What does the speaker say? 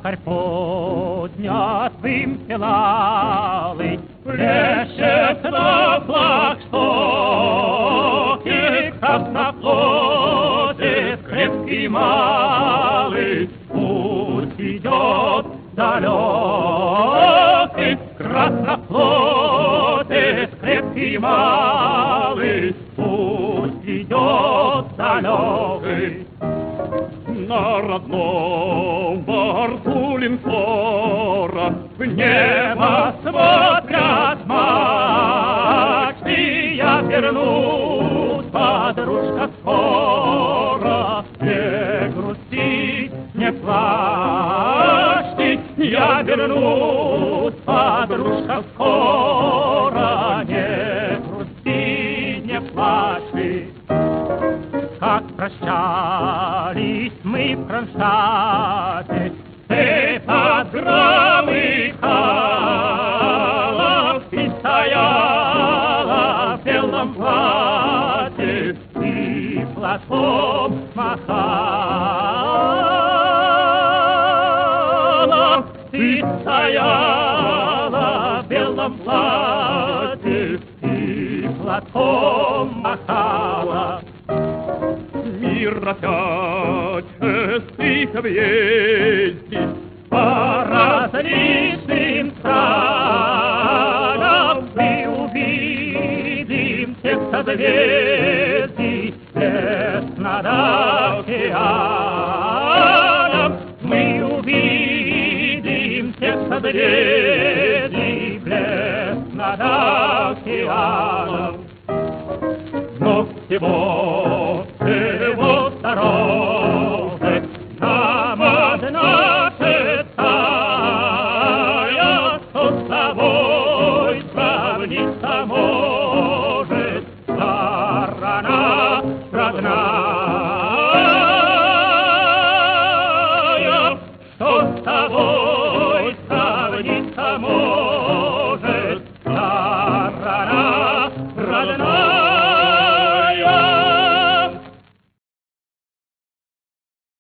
якорь поднят, вымпелалый, плещет на флагштоке, краснофлотец крепкий малый, путь идет далекий, краснофлотец крепкий малый, путь идет далекий. На родном борту линкора в небо смотрят мачты. Я вернусь, подружка, скоро. Не грусти, не плачьте. Я вернусь, подружка, скоро. Не грусти, не плачьте. Как прощались мы в Кронштадте, ты под громыхала, ты стояла в белом платье, и платком махала. Ты стояла в белом платье, и платком махала. Мир опять стыка въездит по различным странам. Мы увидим всех созвездий блеск над океаном. Мы увидим всех созвездий блеск над океаном. Но всего дороже нам одна шестая, что с тобой сравниться может сторона родная.